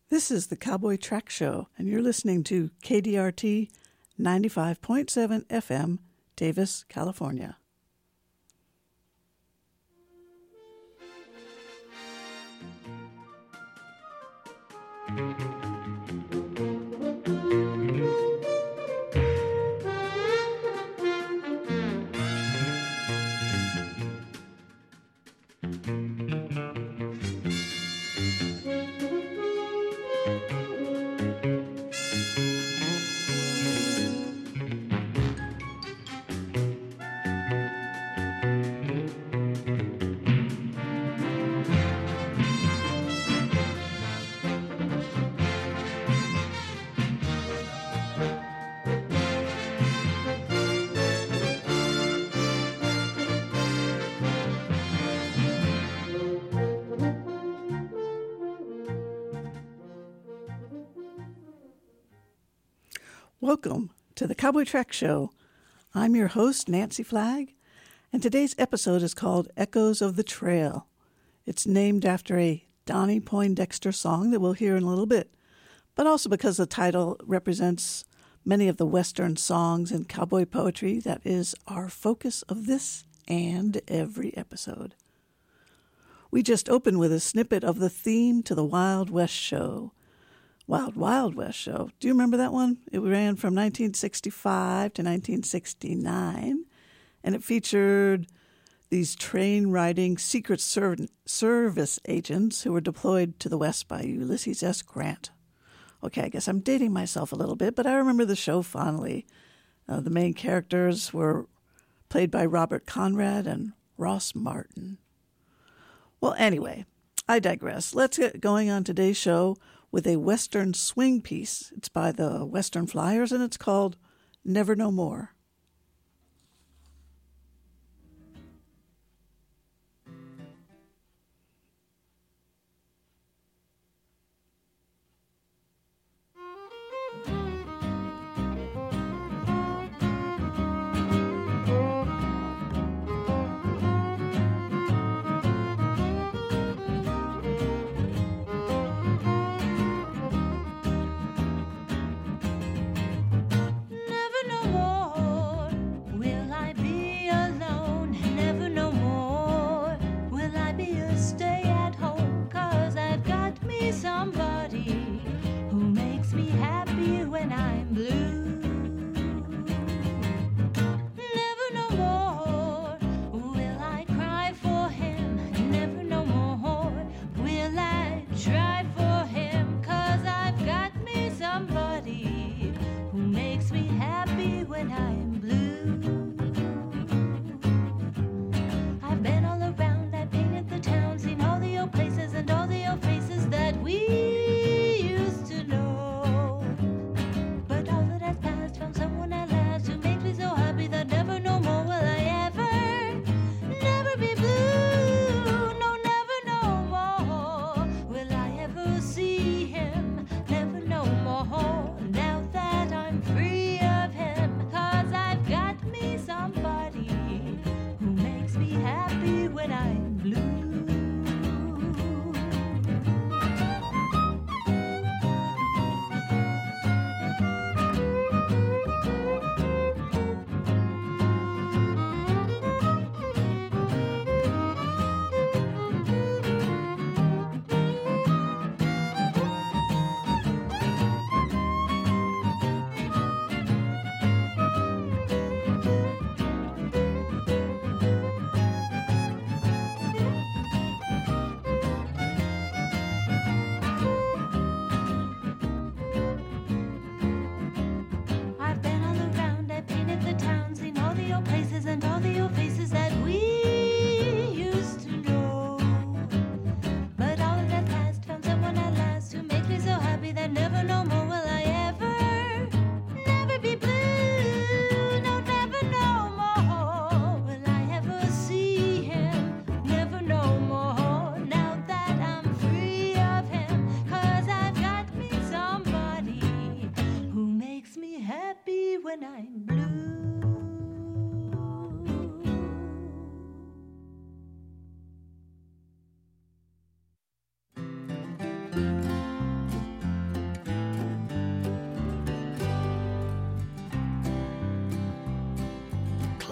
This is the Cowboy Track Show, and you're listening to KDRT 95.7 FM, Davis, California. Welcome to the Cowboy Track Show. I'm your host, Nancy Flagg, and today's episode is called Echoes of the Trail. It's named after a Donnie Poindexter song that we'll hear in a little bit, but also because the title represents many of the Western songs and cowboy poetry that is our focus of this and every episode. We just opened with a snippet of the theme to the Wild West Show. Wild Wild West Show. Do you remember that one? It ran from 1965 to 1969, and it featured these train-riding Secret Service agents who were deployed to the West by Ulysses S. Grant. Okay, I guess I'm dating myself a little bit, but I remember the show fondly. The main characters were played by Robert Conrad and Ross Martin. Well, anyway, I digress. Let's get going on today's show with a Western swing piece. It's by the Western Flyers, and it's called Never No More. Never no more.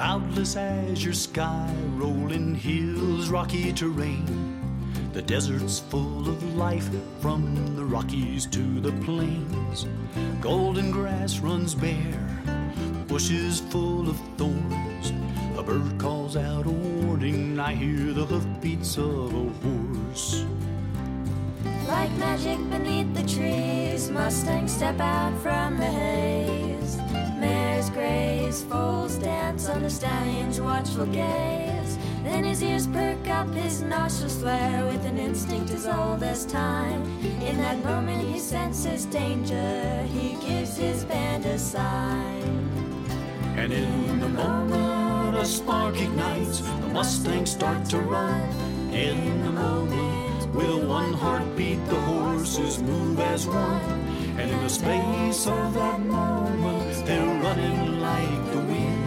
Cloudless azure sky, rolling hills, rocky terrain. The desert's full of life, from the Rockies to the plains. Golden grass runs bare, bushes full of thorns. A bird calls out a warning, I hear the hoofbeats of a horse. Like magic beneath the trees, Mustangs step out from the haze. Mares graze, foals dance on the stallion's watchful gaze. Then his ears perk up, his nostrils flare with an instinct as old as time. In that moment he senses danger, he gives his band a sign. And in the moment a spark ignites, the Mustangs start to run. In the moment, with one heartbeat, the horses move as one. And in the space of that moment, they're running like the wind.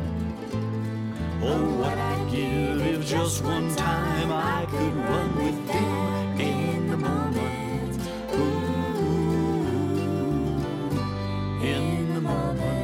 Oh, what I'd give if just one time I could run with them in the moment. Ooh, in the moment.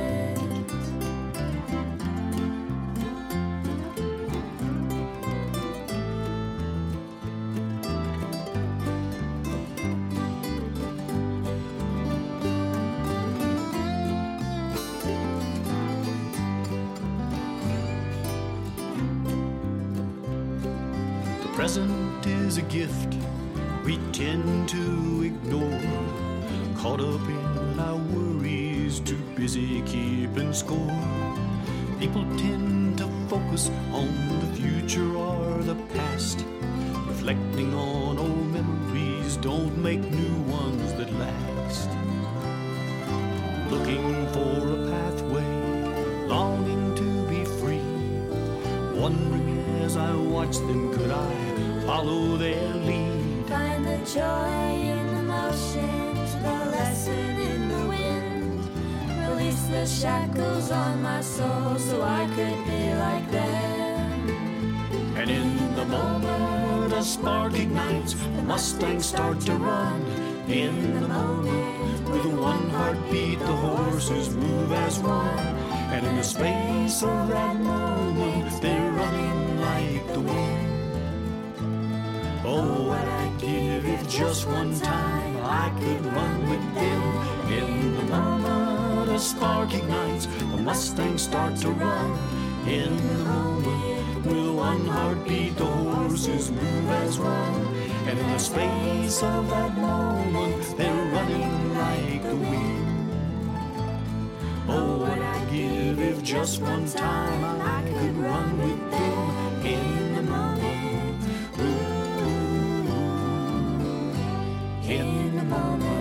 Present is a gift we tend to ignore. Caught up in our worries, too busy keeping score. People tend to focus on the future or the past. Reflecting on old memories don't make new ones that last. Looking for a pathway, longing to be free. Wondering as I watch them, could I follow their lead? Find the joy in the motion, the lesson in the wind. Release the shackles on my soul so I could be like them. And in the moment a spark ignites, the Mustangs start to run. In the moment, with one heartbeat, the horses move as one. And in the space of that moment, they're running like the wind. Oh, what I'd give if just one time I could run with them. In the moment a spark ignites, the Mustangs start to run. In the moment, with one heartbeat, the horses move as one. And in the space of that moment, they're running like the wind. Oh, what I'd give if just one time I could run with them in the moment. Ooh, in the moment.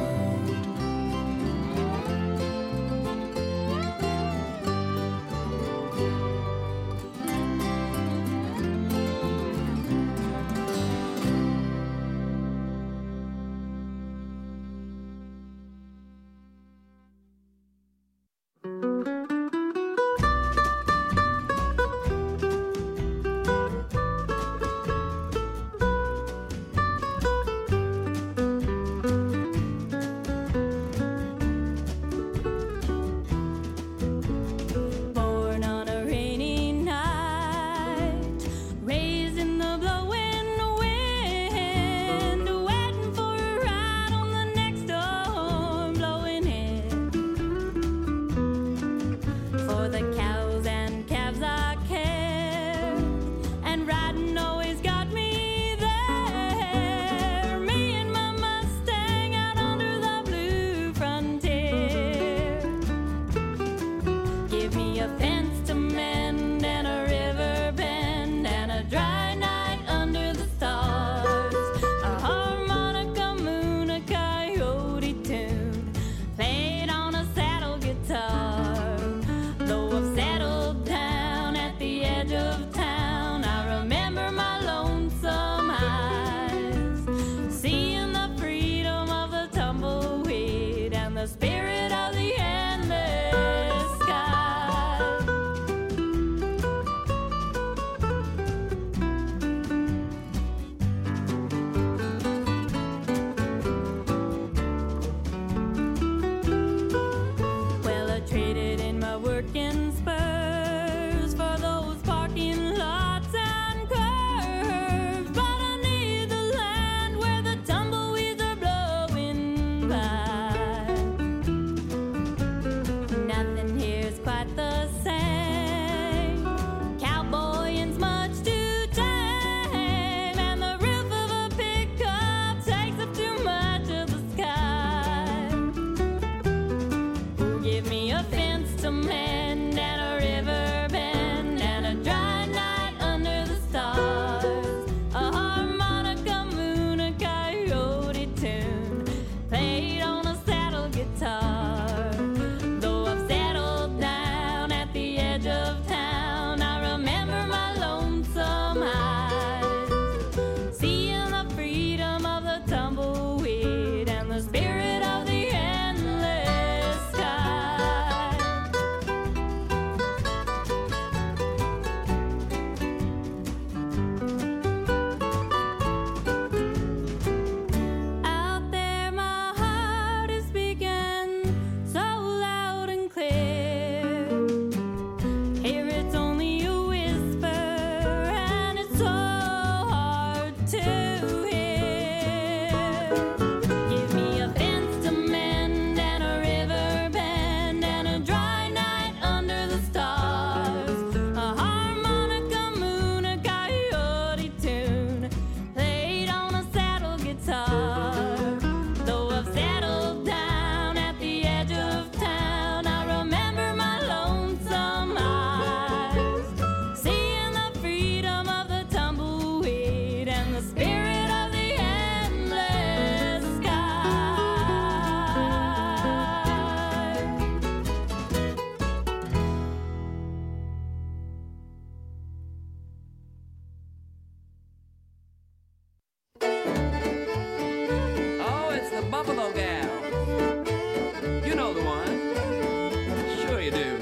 Buffalo Gals. You know the one. Sure you do.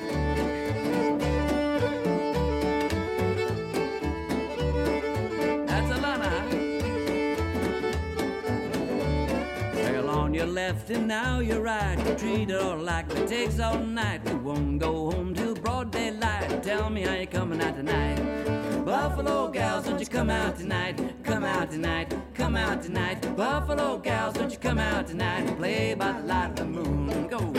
That's Alana. Well, on your left and now you're right. You treat her like it takes all night. We won't go home till broad daylight. Tell me how you coming out tonight. Buffalo gals, don't you come out tonight? Come out tonight, come out tonight. Buffalo gals, don't you come out tonight and play by the light of the moon. Go.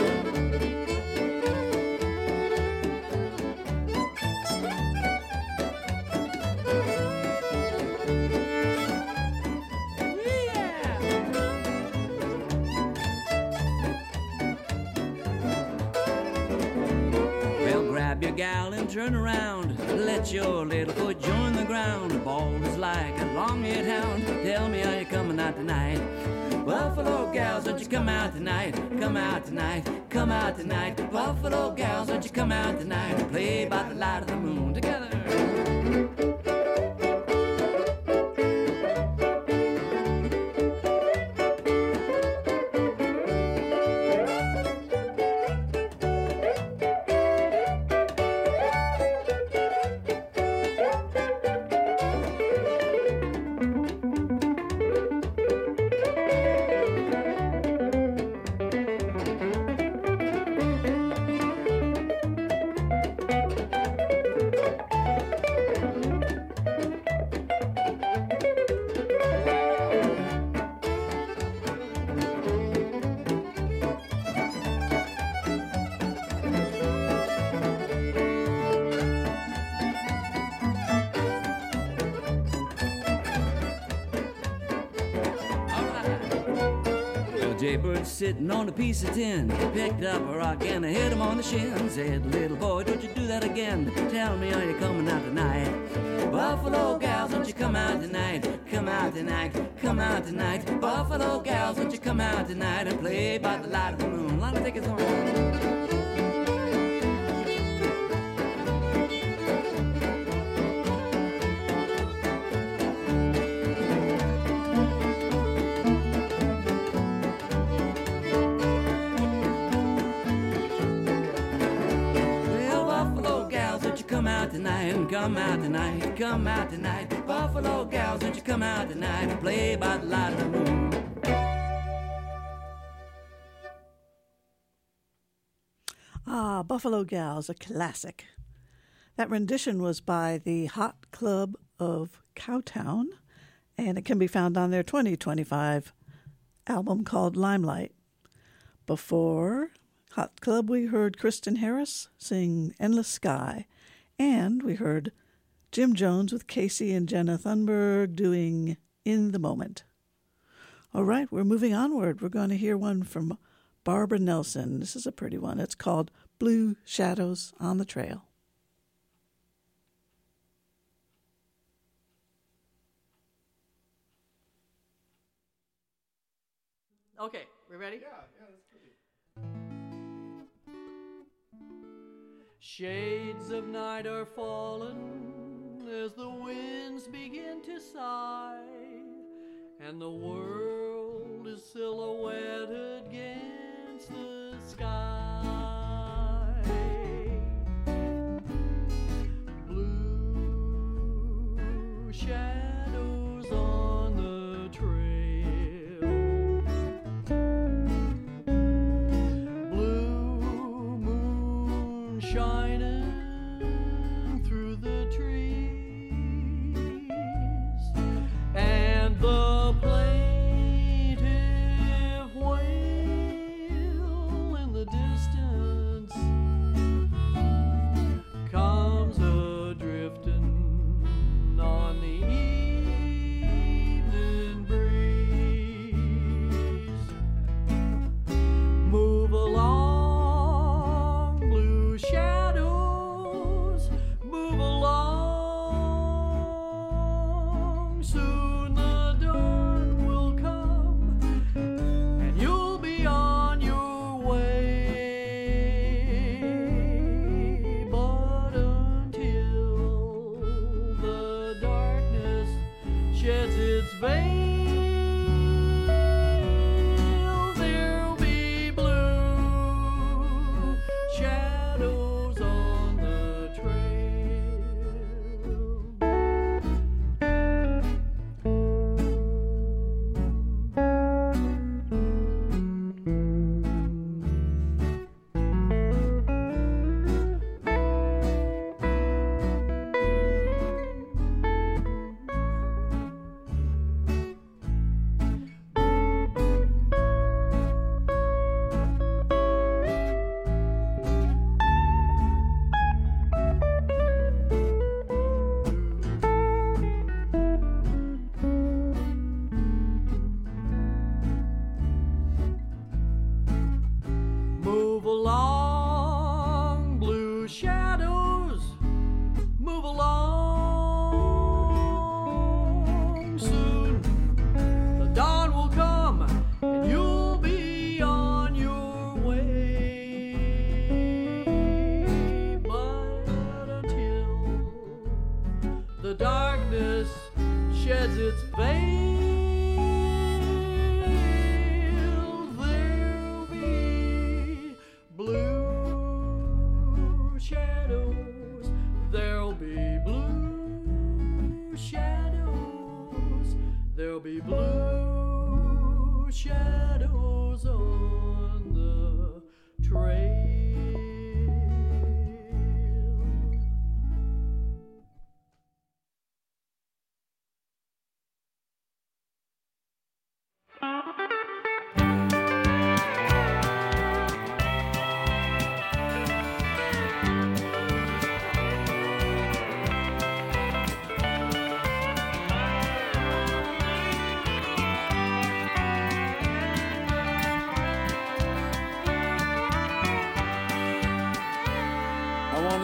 Your gal and turn around. Let your little foot join the ground. Bald is like a long-eared hound. Tell me how you coming out tonight. Buffalo gals, don't you come out tonight? Come out tonight, come out tonight. Buffalo gals, don't you come out tonight and play by the light of the moon together. Jaybird sitting on a piece of tin, picked up a rock and I hit him on the shin. Said, little boy, don't you do that again. Tell me how you coming out tonight. Buffalo gals, don't you come out tonight. Come out tonight, come out tonight. Buffalo gals, don't you come out tonight and play by the light of the moon. Let me take it home. Come out tonight and come out tonight, come out tonight. Buffalo gals, don't you come out tonight and play by the light of the moon. Ah, Buffalo Gals, a classic. That rendition was by the Hot Club of Cowtown, and it can be found on their 2025 album called Limelight. Before Hot Club, we heard Kristen Harris sing Endless Sky. And we heard Jim Jones with Casey and Jenna Thunberg doing In the Moment. All right, we're moving onward. We're going to hear one from Barbara Nelson. This is a pretty one. It's called Blue Shadows on the Trail. Okay, we ready? Yeah, that's pretty. Shades of night are fallen as the winds begin to sigh, and the world is silhouetted against the sky. Blue shadows on the trail, blue moon shining through the trees, and the plaintive wail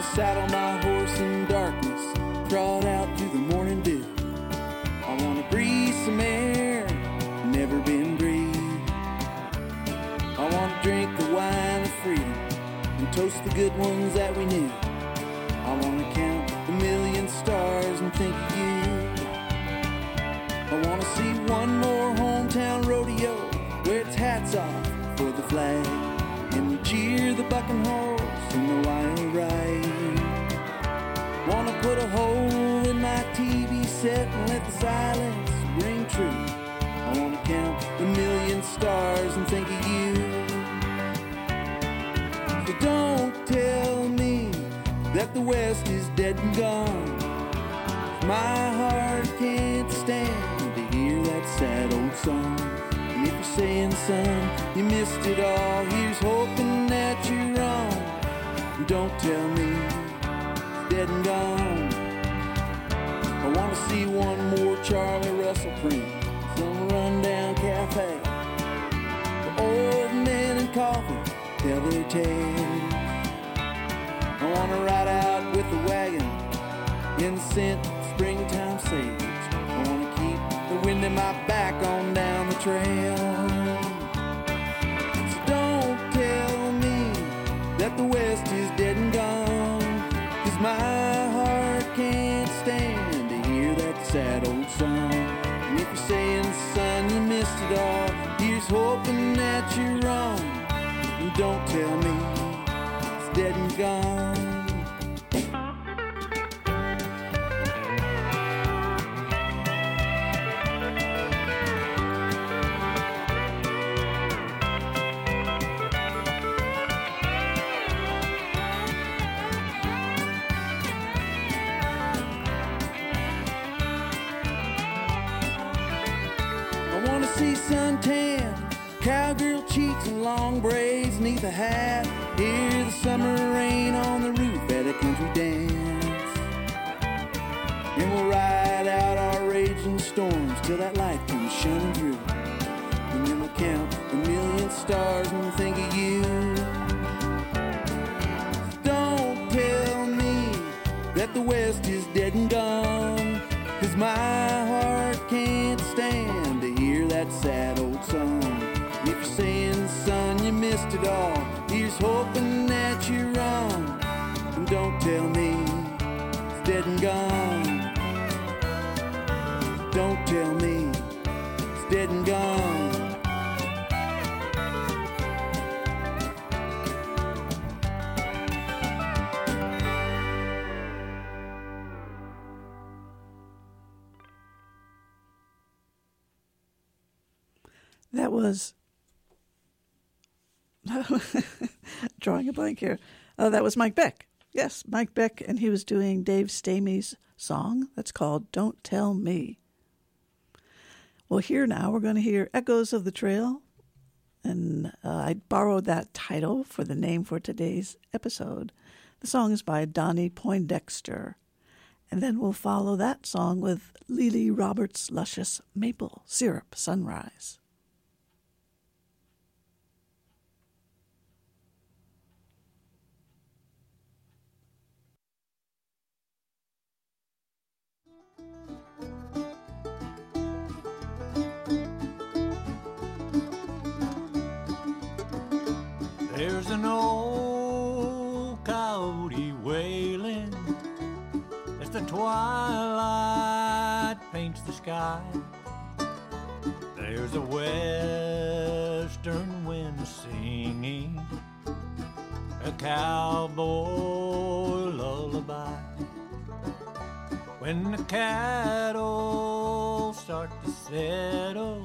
saddle my horse in darkness, trot out through the morning dew. I wanna breathe some air, never been breathed. I wanna drink the wine of freedom and toast the good ones that we knew. I wanna count the million stars and think of you. I wanna see one more hometown rodeo where it's hats off for the flag, and we cheer the bucking horse in the wild ride. Wanna put a hole in my TV set and let the silence ring true. I wanna count the million stars and think of you. So don't tell me that the West is dead and gone. My heart can't stand to hear that sad old song. And if you're saying, son, you missed it all, here's hoping that you're wrong. Don't tell me it's dead and gone. I want to see one more Charlie Russell print, some rundown cafe. The old men and coffee tell their tale. I want to ride out with the wagon in the scent of springtime sage. I want to keep the wind in my back on down the trail. So don't tell me that the West is dead and gone, 'cause my heart can't stand to hear that sad old song. And if you're saying, son, you missed it all, here's hoping that you're wrong. And don't tell me it's dead and gone. See suntan, cowgirl cheeks and long braids neath a hat. Hear the summer rain on the roof at a country dance. And we'll ride out our raging storms till that light comes shining through. And then we'll count a million stars and think of you. Don't tell me that the West is dead and gone, 'cause my heart can't stand to hear that sad old song. If you're saying, son, you missed it all, here's hoping that you're wrong. And don't tell me it's dead and gone. Don't tell me it's dead and gone. That was drawing a blank here. That was Mike Beck. Yes, Mike Beck, and he was doing Dave Stamey's song that's called Don't Tell Me. Well, here now we're going to hear Echoes of the Trail, and I borrowed that title for the name for today's episode. The song is by Donnie Poindexter, and then we'll follow that song with Lily Roberts' luscious Maple Syrup Sunrise. There's an old coyote wailing as the twilight paints the sky. There's a western wind singing a cowboy lullaby. When the cattle start to settle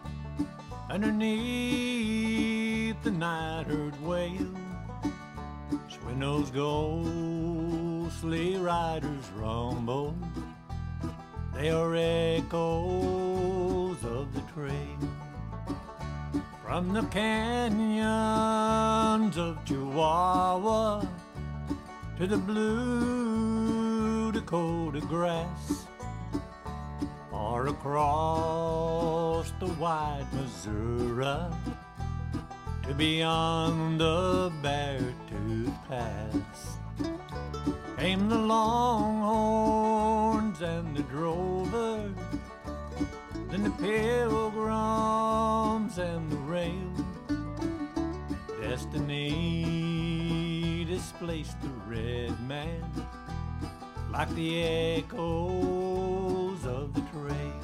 underneath the night-herd wail, it's when those ghostly riders rumble. They are echoes of the trail. From the canyons of Chihuahua to the blue Dakota grass, or across the wide Missouri to beyond the Beartooth Pass. came the Longhorns and the Drovers, then the Pilgrims and the Rail. Destiny displaced the red man like the echoes of the trail.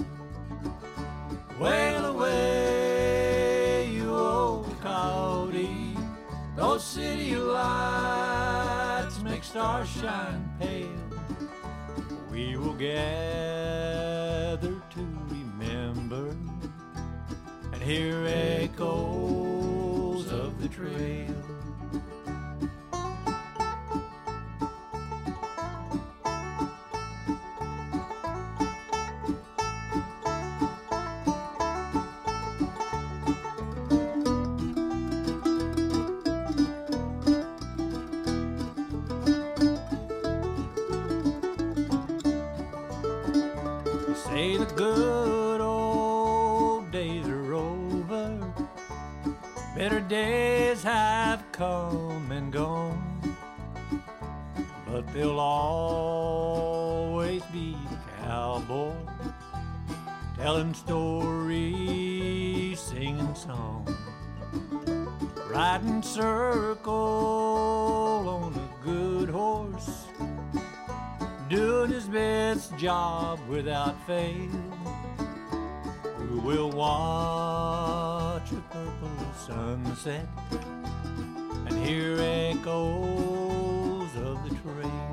Wail away, you old coyote, those city lights make stars shine pale. We will gather to remember and hear echoes of the trail. Say the good old days are over, better days have come and gone, but there'll always be the cowboy telling stories, singing songs, riding circle on a good horse, doing his best job without fail. Who will watch a purple sunset and hear echoes of the trail?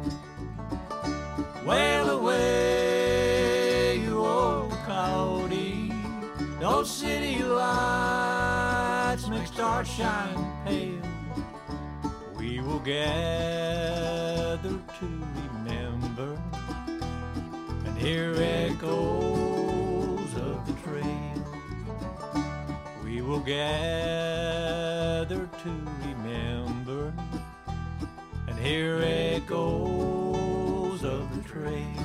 Wail away, you old coyote, those city lights make stars shine pale. We will gather to remember and hear echoes of the trail. We will gather to remember and hear echoes of the trail.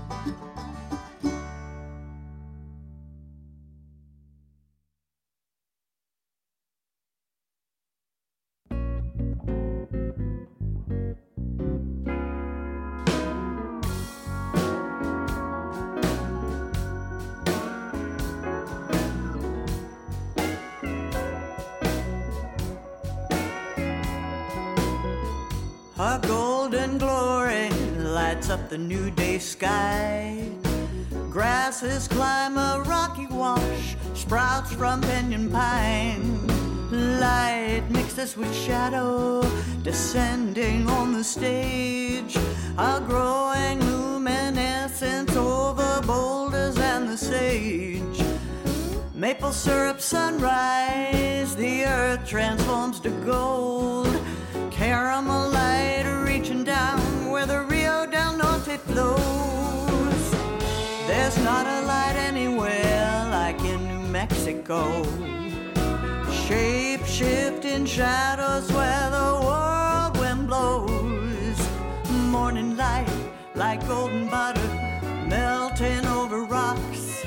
A golden glory lights up the new day sky. Grasses climb a rocky wash, sprouts from pinyon pine. Light mixes with shadow, descending on the stage. A growing luminescence over boulders and the sage. Maple syrup sunrise, the earth transforms to gold. Caramel light reaching down where the Rio del Norte flows. There's not a light anywhere like in New Mexico. Shape-shifting shadows where the whirlwind blows. Morning light like golden butter melting over rocks.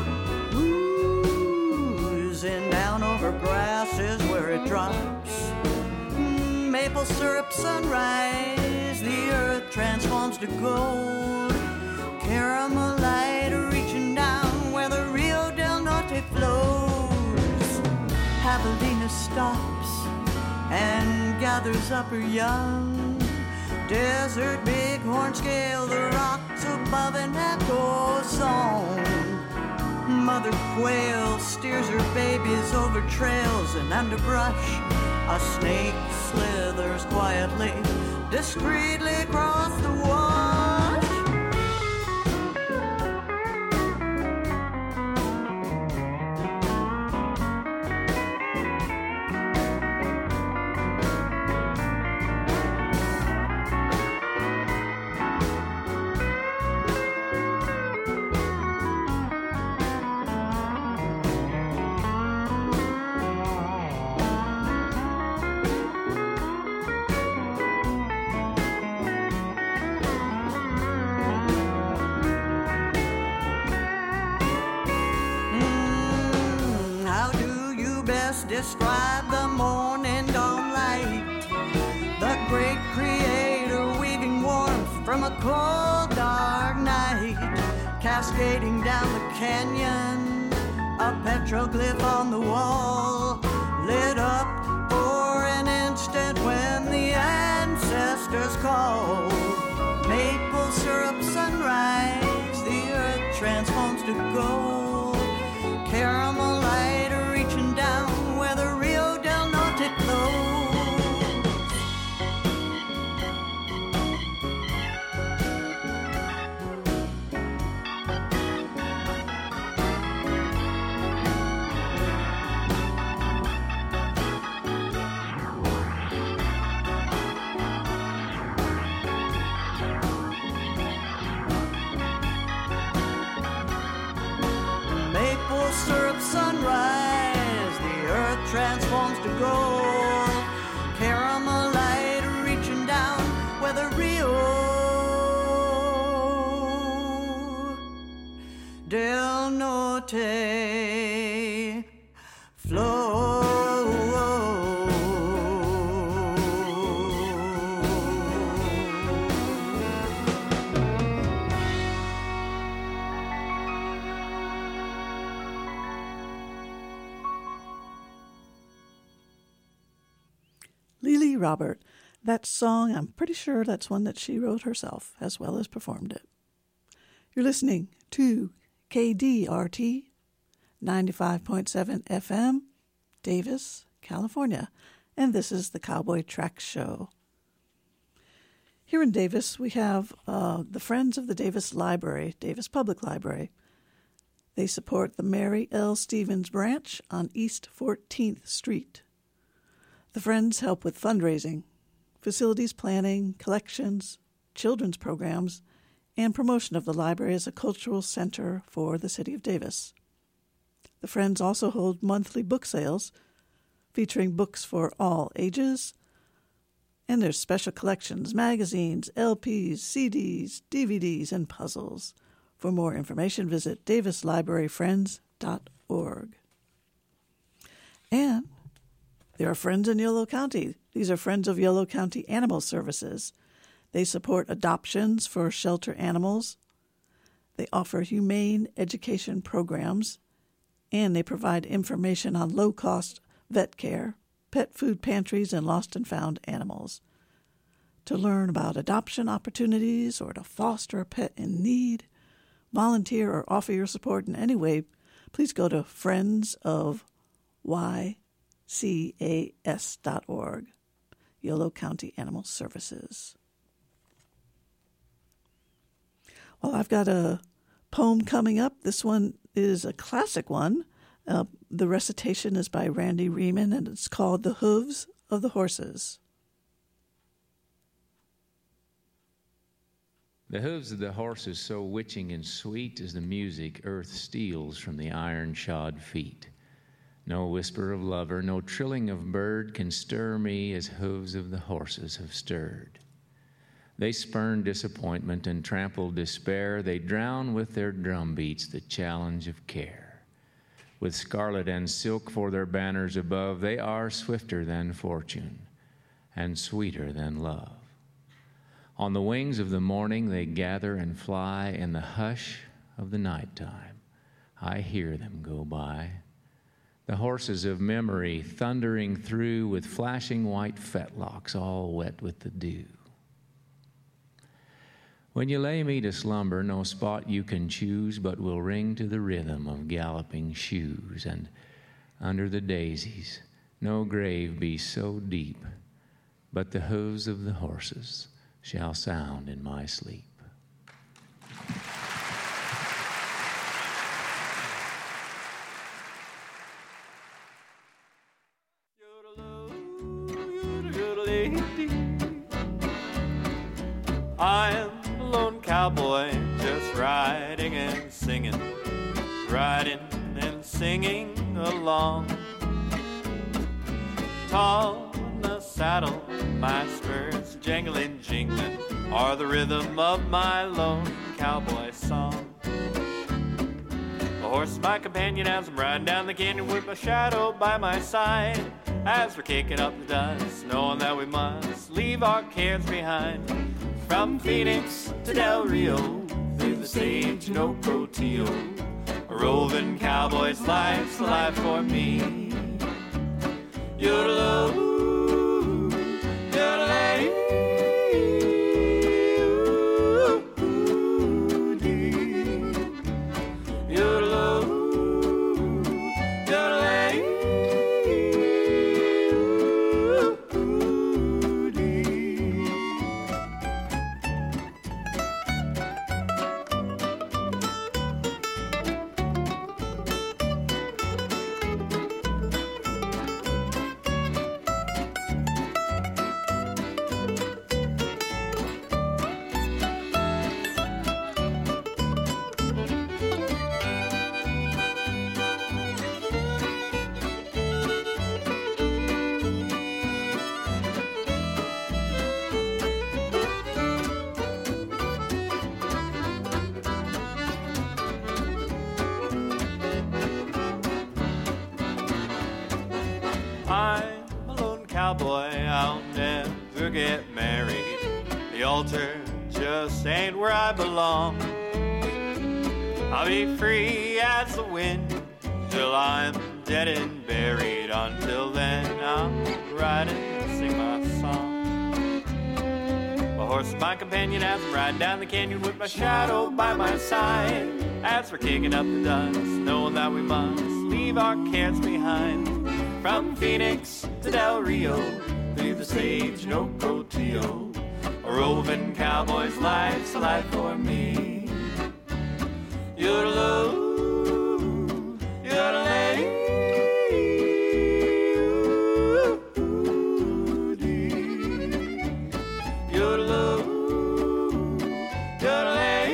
Oozing down over grasses where it drops. Maple syrup sunrise, the earth transforms to gold. Caramel light reaching down where the Rio del Norte flows. Javelina stops and gathers up her young. Desert bighorn scale the rocks above an echo song. Mother quail steers her babies over trails and underbrush. A snake slithers quietly, discreetly across the wash. Describe the morning dawn light, the great creator weaving warm from a cold, dark night, cascading down the canyon, a petroglyph on the wall, lit up for an instant when the ancestors call. Maple syrup sunrise, the earth transforms to gold, caramel light reaching down where the Rio del Norte flows. Syrup sunrise, the earth transforms to gold, caramel light reaching down where the Rio del Norte flows. Lily Robert. That song, I'm pretty sure that's one that she wrote herself, as well as performed it. You're listening to KDRT 95.7 FM, Davis, California, and this is the Cowboy Track Show. Here in Davis, we have the Friends of the Davis Library, Davis Public Library. They support the Mary L. Stevens Branch on East 14th Street. The Friends help with fundraising, facilities planning, collections, children's programs, and promotion of the library as a cultural center for the city of Davis. The Friends also hold monthly book sales featuring books for all ages, and there's special collections, magazines, LPs, CDs, DVDs, and puzzles. For more information, visit davislibraryfriends.org. And there are Friends in Yolo County. These are Friends of Yolo County Animal Services. They support adoptions for shelter animals. They offer humane education programs, and they provide information on low-cost vet care, pet food pantries, and lost and found animals. To learn about adoption opportunities or to foster a pet in need, volunteer or offer your support in any way, please go to friendsofycas.org, Yolo County Animal Services. Well, I've got a poem coming up. This one is a classic one. The recitation is by Randy Riemann, and it's called The Hooves of the Horses. The hooves of the horses so witching and sweet as the music earth steals from the iron-shod feet. No whisper of lover, no trilling of bird can stir me as hooves of the horses have stirred. They spurn disappointment and trample despair. They drown with their drum beats the challenge of care. With scarlet and silk for their banners above, they are swifter than fortune and sweeter than love. On the wings of the morning they gather and fly. In the hush of the nighttime I hear them go by. The horses of memory thundering through with flashing white fetlocks all wet with the dew. When you lay me to slumber, no spot you can choose but will ring to the rhythm of galloping shoes. And under the daisies no grave be so deep, but the hooves of the horses shall sound in my sleep. I am a lone cowboy just riding and singing along. Tall in the saddle, my spurs jangling, jingling, are the rhythm of my lone cowboy song. A horse is my companion as I'm riding down the canyon with my shadow by my side. As we're kicking up the dust, knowing that we must leave our cares behind. From Phoenix to Del Rio, through the sage, no Cotillo, a roving cowboy's life's a life for me. Yodeloo, yodelay, yodeloo, yodelay. I'm a lone cowboy, I'll never get married. The altar just ain't where I belong. I'll be free as the wind till I'm dead and buried. Until then, I'll ride and sing my song. My horse is my companion as I'm riding down the canyon with my shadow by my side. As we're kicking up the dust, knowing that we must leave our cares behind. From Phoenix to Del Rio, through the sage, no Cotillo, a roving cowboy's life's a life for me. Yodeloo, yodelay, yodeloo, yodelay.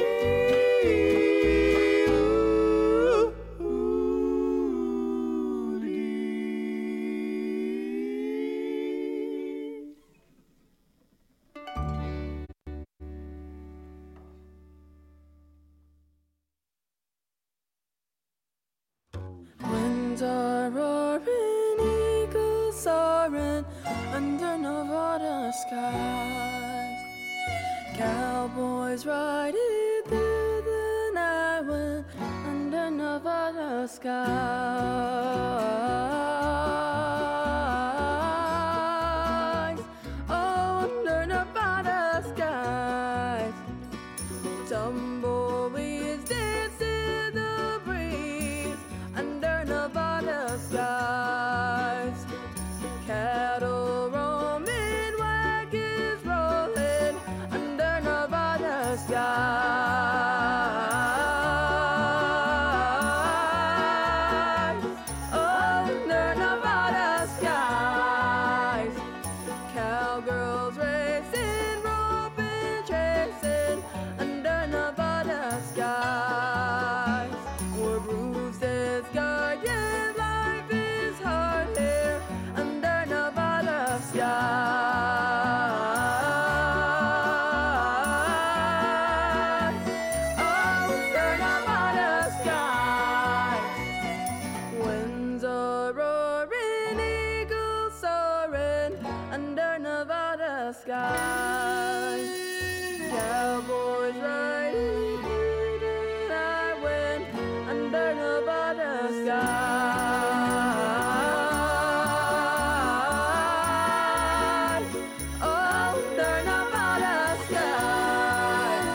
Winds are roaring, eagles soaring under Nevada skies. Cowboys riding through the night wind under Nevada skies. Oh, under Nevada skies. Tumbleweeds dance in the breeze under Nevada skies. Cattle roaming, wagons rolling under Nevada skies. Under Nevada skies. Cowgirls racing, roping, chasing under Nevada skies. Where bruises guard your life is hard here under Nevada skies. Under Nevada skies. Winds are roaring, eagles soaring under Nevada skies. Cowboys riding through the night wind under Nevada skies. Under Nevada skies.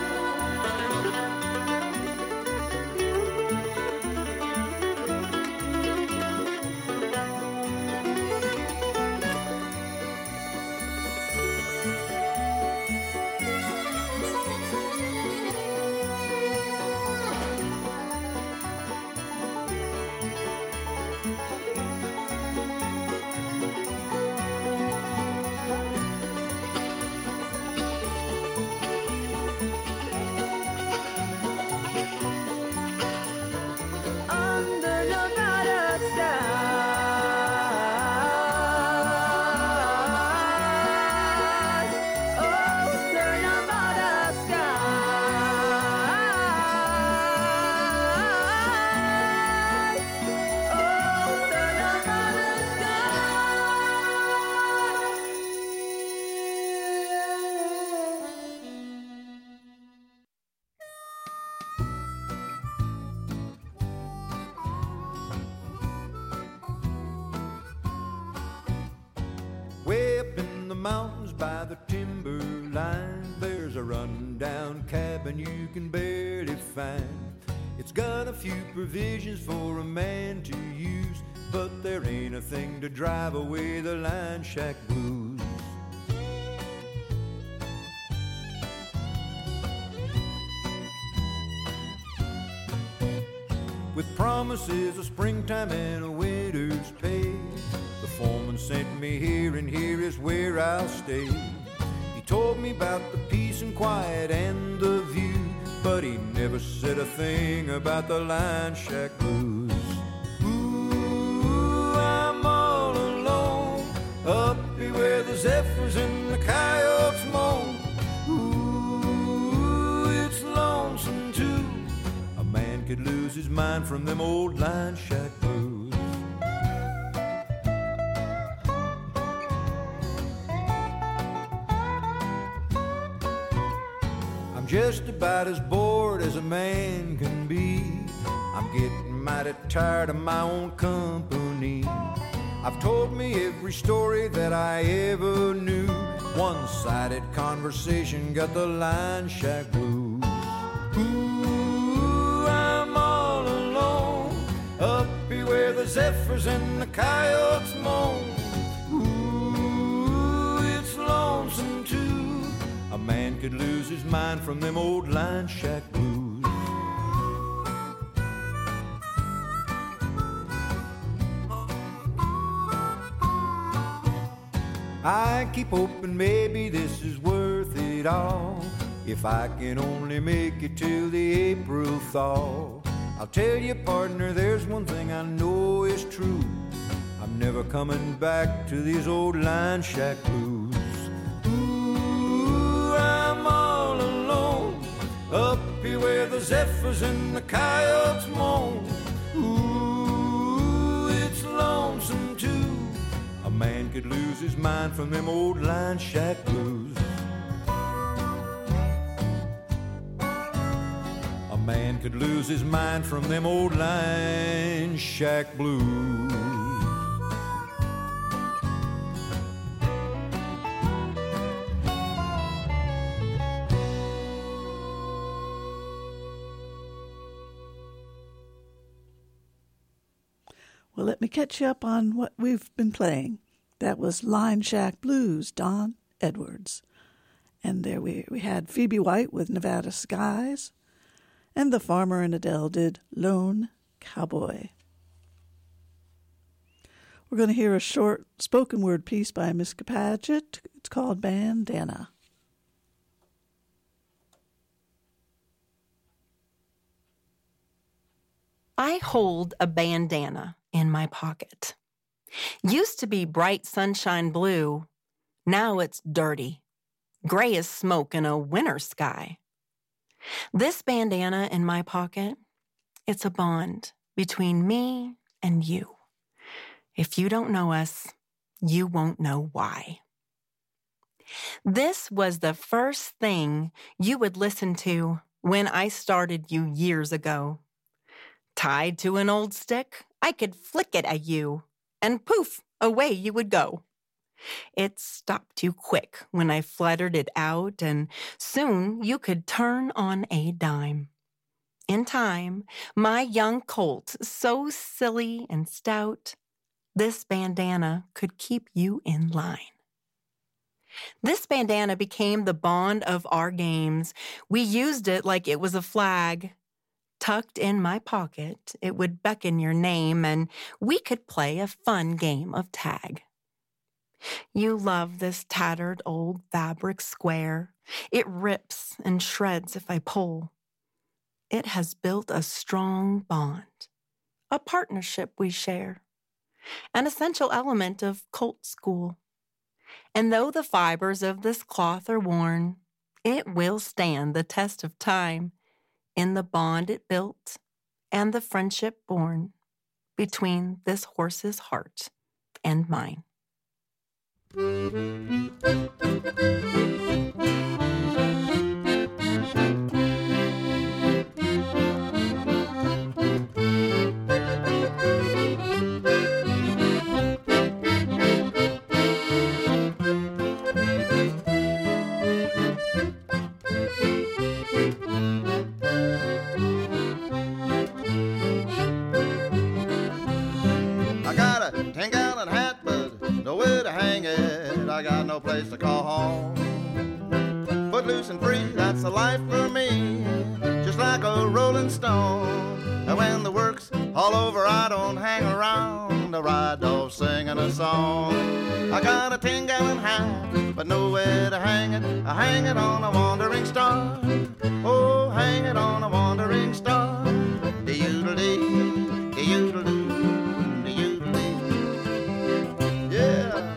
mountains by the timberline, there's a run-down cabin you can barely find. It's got a few provisions for a man to use, but there ain't a thing to drive away the line shack blues. With promises of springtime and a winter's pay, the foreman sent me here, and here is where I'll stay. He told me about the peace and quiet and the view, but he never said a thing about the line shack blues. Ooh, I'm all alone, up here where the zephyrs and the coyotes moan. Ooh, it's lonesome too. A man could lose his mind from them old line shack blues. I'm just about as bored as a man can be. I'm getting mighty tired of my own company. I've told me every story that I ever knew. One-sided conversation got the line shack blues. Ooh, I'm all alone, up here where the zephyrs and the coyotes moan. Ooh, it's lonesome too. A man could lose his mind from them old line shack blues. I keep hoping maybe this is worth it all, if I can only make it till the April thaw. I'll tell you, partner, there's one thing I know is true. I'm never coming back to these old line shack blues. Ooh, I'm all alone, up here where the zephyrs and the coyotes moan. Ooh, it's lonesome too. A man could lose his mind from them old line shack blues. A man could lose his mind from them old line shack blues. Well, let me catch you up on what we've been playing. That was Line Shack Blues, Don Edwards. And there we had Phoebe White with Nevada Skies. And the Farmer and Adele did Lone Cowboy. We're going to hear a short spoken word piece by Miss Paget. It's called Bandana. I hold a bandana in my pocket. Used to be bright sunshine blue. Now it's dirty, gray as smoke in a winter sky. This bandana in my pocket, it's a bond between me and you. If you don't know us, you won't know why. This was the first thing you would listen to when I started you years ago. Tied to an old stick, I could flick it at you, and poof, away you would go. It stopped you quick when I fluttered it out, and soon you could turn on a dime. In time, my young colt, so silly and stout, this bandana could keep you in line. This bandana became the bond of our games. We used it like it was a flag. Tucked in my pocket, it would beckon your name, and we could play a fun game of tag. You love this tattered old fabric square. It rips and shreds if I pull. It has built a strong bond, a partnership we share, an essential element of Colt School. And though the fibers of this cloth are worn, it will stand the test of time in the bond it built and the friendship born between this horse's heart and mine. 10-gallon hat, but nowhere to hang it. I got no place to call home. Footloose and free, that's the life for me, just like a rolling stone. And when the work's all over, I don't hang around to ride off singing a song. I got a 10-gallon hat, but nowhere to hang it. I hang it on a wandering star. Oh, hang it on a wandering star. De-yoodle-dee, de-yoodle-doo, de-yoodle-dee. Yeah.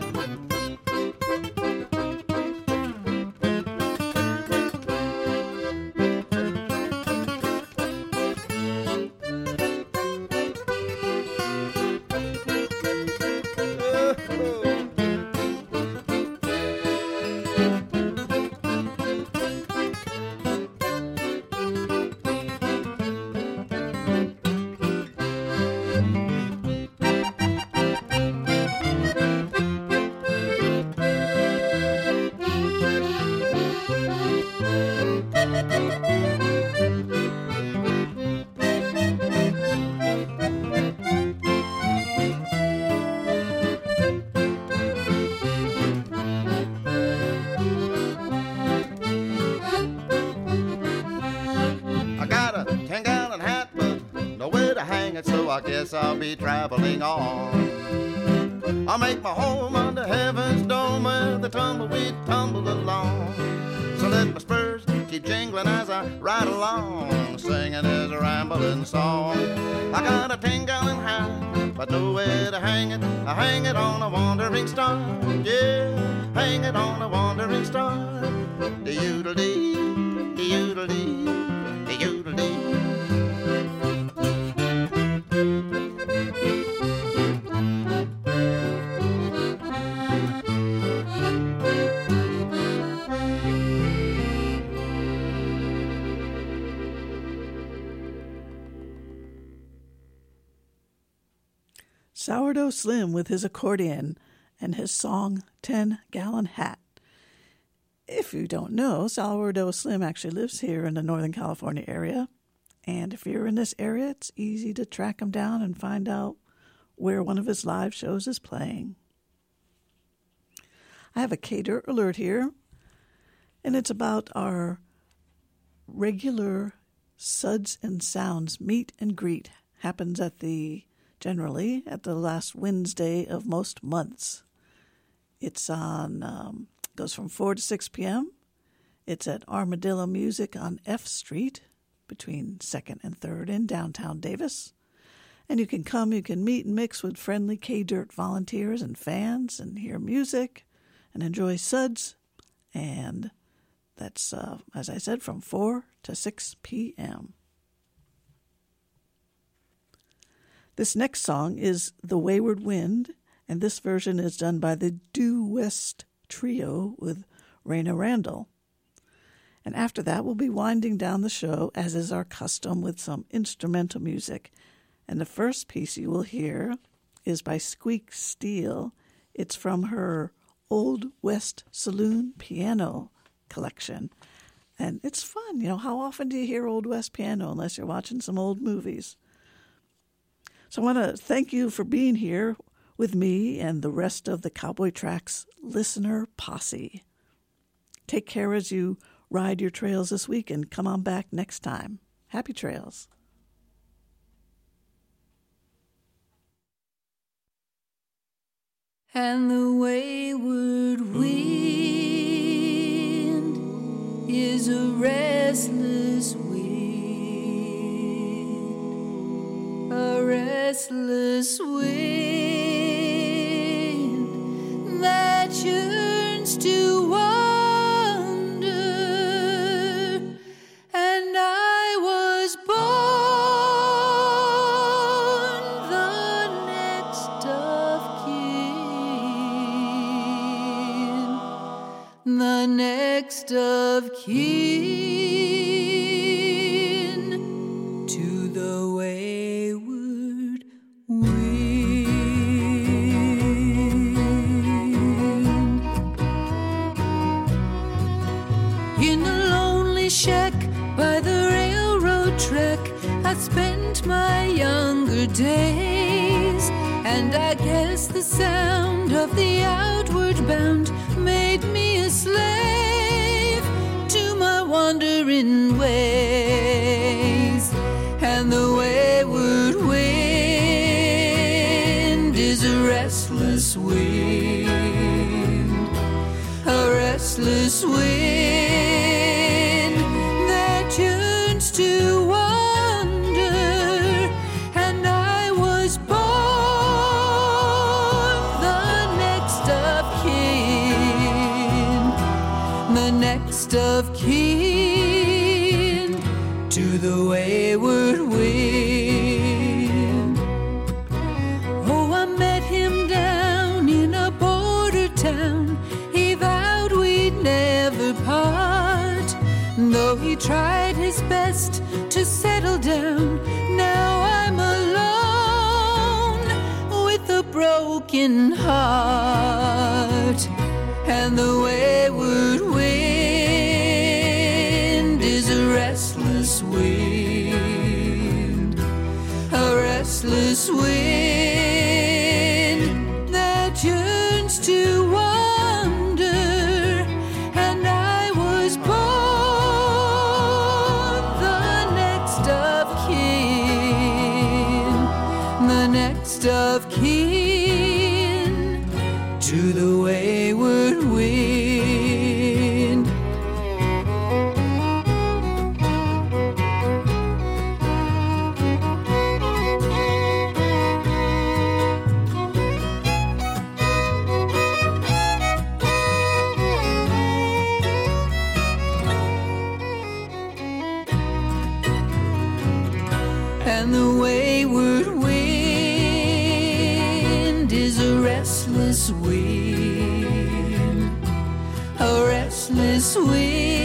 I guess I'll be traveling on. I'll make my home under heaven's dome where the tumbleweed tumble along. So let my spurs keep jingling as I ride along, singing as a rambling song. I got a 10-gallon hat, but nowhere to hang it. I hang it on a wandering star. Yeah, hang it on a wandering star. De-yoodle-dee, de-yoodle-dee, de-yoodle-dee. Sourdough Slim with his accordion and his song 10-Gallon Hat. If you don't know, Sourdough Slim actually lives here in the Northern California area. And if you're in this area, it's easy to track him down and find out where one of his live shows is playing. I have a K-Dirt alert here, and it's about our regular Suds and Sounds meet and greet. Happens generally at the last Wednesday of most months. It's on, goes from 4 to 6 p.m. It's at Armadillo Music on F Street between 2nd and 3rd in downtown Davis. And you can come, you can meet and mix with friendly K-Dirt volunteers and fans and hear music and enjoy suds. And that's, as I said, from 4 to 6 p.m. This next song is The Wayward Wind, and this version is done by the Due West Trio with Raina Randall. And after that, we'll be winding down the show, as is our custom, with some instrumental music. And the first piece you will hear is by Squeak Steele. It's from her Old West Saloon piano collection. And it's fun. You know, how often do you hear Old West piano unless you're watching some old movies? So I want to thank you for being here with me and the rest of the Cowboy Tracks listener posse. Take care as you ride your trails this week and come on back next time. Happy trails. And the wayward wind is a restless wind, a restless wind that yearns to wander. And I was born the next of kin, the next of kin to the wayward wind. In a lonely shack by the railroad track, I spent my younger days, And I guess the sound of the outward bound made me a slave to my wandering ways. And the wayward wind is a restless wind, a restless wind that yearns to wander. And I was born the next of kin, the next of kin to the wayward wind. Oh, I met him down in a border town. He vowed we'd never part, though he tried his best to settle down. Now I'm alone with a broken heart, and the wayward wind is a restless wind, a restless wind that yearns to wander. And I was born the next of kin, the next of kin to the wayward wind. And the wayward wind is a restless wind, a restless wind